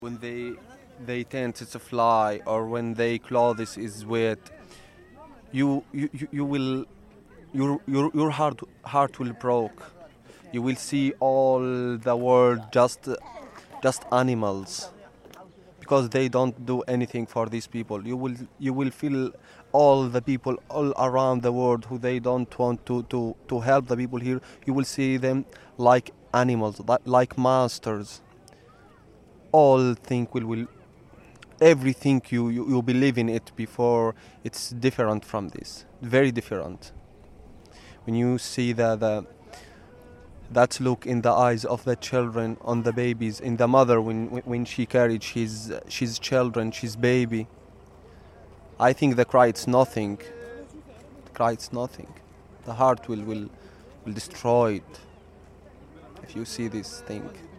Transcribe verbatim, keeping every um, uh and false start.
When they they tend to fly or when their clothes is wet, you you, you you will your your your heart heart will break. You will see all the world just just animals because they don't do anything for these people. You will you will feel all the people all around the world who they don't want to to to help the people here. You will see them like animals, li- like monsters. All think will will everything you, you you believe in it before, it's different from this, very different. When you see the, the that look in the eyes of the children, on the babies, in the mother when when she carried she's she's children, she's baby, I think the cry it's nothing. The cry it's nothing. The heart will will will destroy it if you see this thing.